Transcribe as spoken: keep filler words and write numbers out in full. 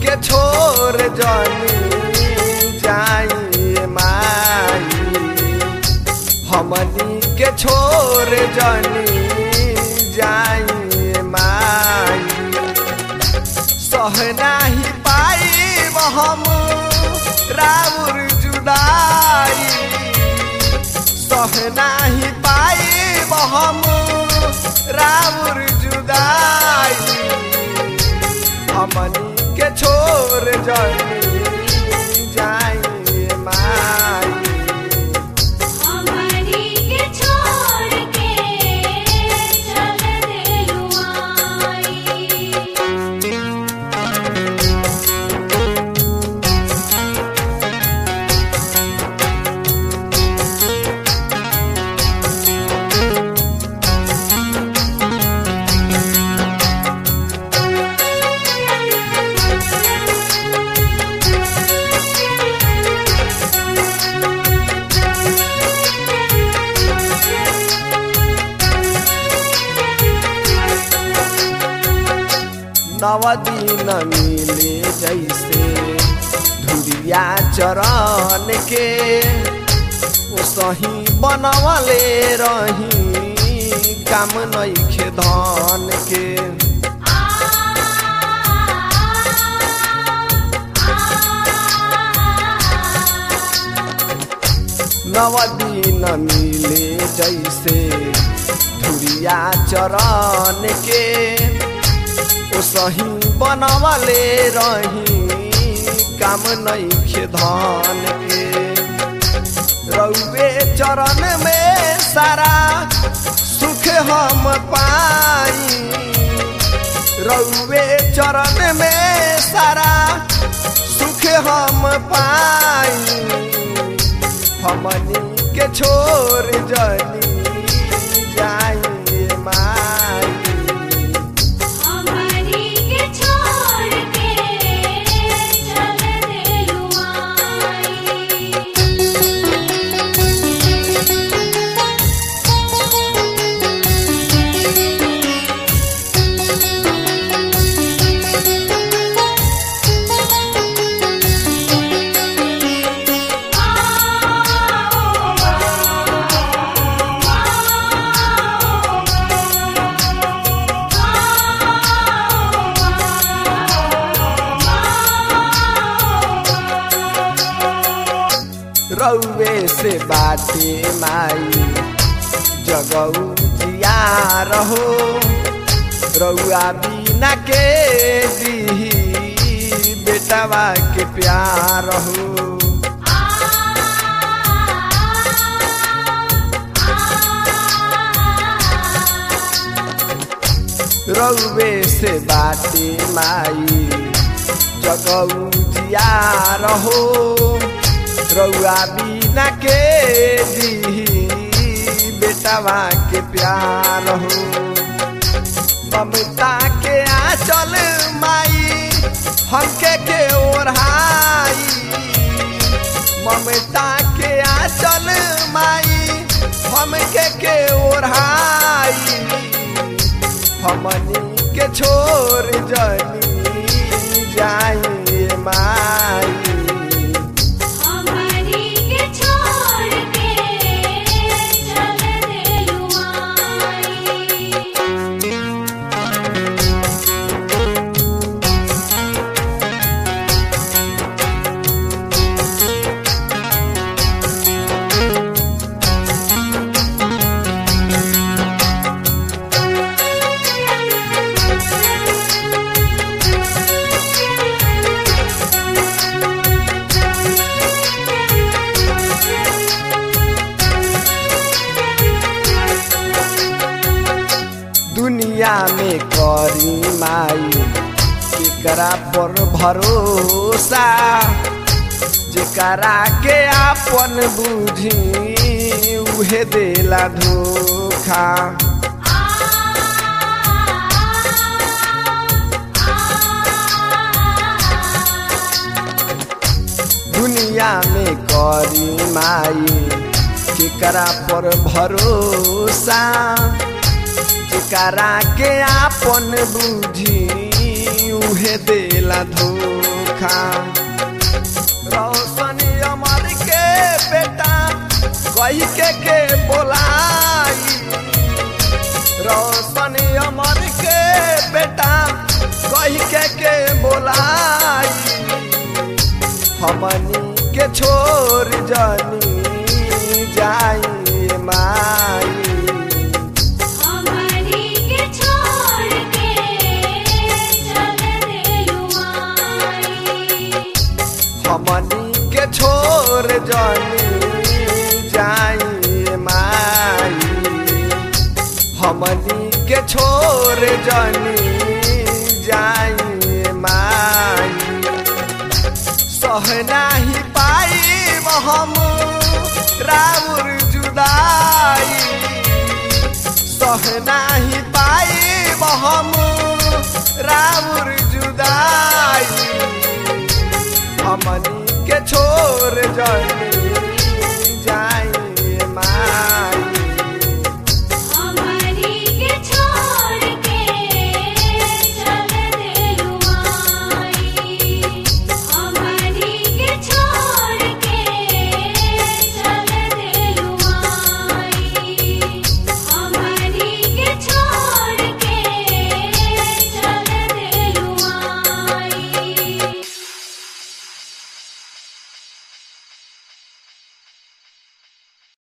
के छोड़ जानी जाई माई हमनी के छोड़ जानी जाई माई सह नाही पाइब हम राउर जुदाई सह नाही पाइब हम राउर जुदाई हमनी के छोड़ जानी जाई माई हमनी के छोड़ के चल देलु माई नव दिन मिले जैसे धुरिया चरण के ओ सही बनवले रही काम नइखे धन के नव दिन मिले जैसे धुरिया चरण के ओ सही बनवले रही काम नइखे धन के रउए चरण में सारा सुख हम पाई रउए चरण में सारा सुख हम पाई हमनी के छोड़ जानी जाई माई हमनी के छोड़ के चल देलु माई रउए से बाटे माई जगऊ जिया रहो रउआ बिना के दी बेटवा के प्यार हो रउए से बाटे माई जगऊ जिया रहो रउआ बिना के दी बेटवा के प्यार हो ममता के आंचल माई हमके के ओढ़ाई ममता के आंचल माई हमके के ओढ़ाई हमनी के छोड़ जानी जाई माई हमनी के छोड़ के चल देलु माई दुनिया में करी माई केकरा पर भरोसा जेकरा के आपन बुझी उहे देला धोखा दुनिया में करी माई केकरा पर भरोसा जेकरा के आपन बुझी उहे देला धोखा बखान रोशन अमर के बेटा कही के के बोलाई रोशन अमर के बेटा कही के के बोलाई हमनी के छोड़ जानी जाई माई हमारी के छोड़ के चल देलू माई हमनी के छोड़ जानी जाई माई हमनी के छोड़ जानी जाई माई सहना ही पाई हम राउर जुदाई सहना ही पाई हम राउर जुदाई हमनी के छोड़ जानी